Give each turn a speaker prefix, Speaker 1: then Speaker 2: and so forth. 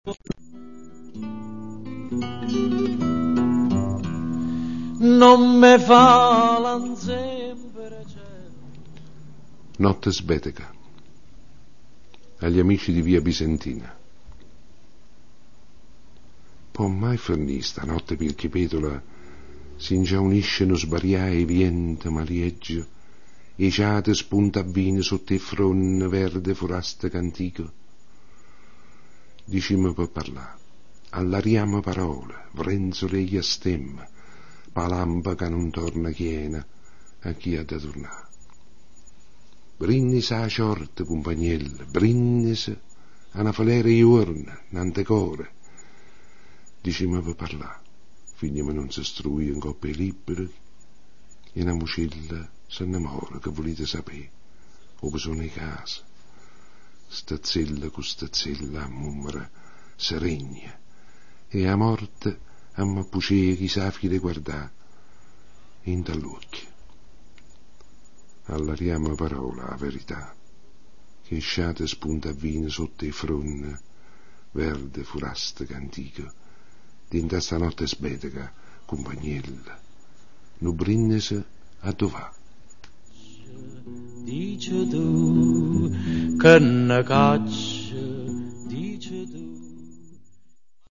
Speaker 1: Non me falan sempre
Speaker 2: Notte sbeteca agli amici di via Bisentina. Può mai finire stanotte per che petola si ingiauniscono sbariai vento malieggio e ciate spunta bene sotto il fronte verde forasta cantico. Dicimmo per parlare, allariamo parole, vrenzole e stemma, palampa che non torna chiena a chi ha da tornare. Brindisi a ciorta, compagnella, brindisi a una falera iorna, nante core. Dicimmo per parlare, finiamo non si struì in coppie libere, e una mucilla si innamora che volete sapere, o sono i casi. Stazzella con stazzella a mummere, si regna, e a morte a mappucea chi sa chi le guardà, in dall'occhio. Allariamo parola a verità, che sciate spunta vino sotto i fronne, verde furaste cantico, dinta stanotte sbeteca, compagnella, nu brinnese a dov'à.
Speaker 1: dice tu che ne caccia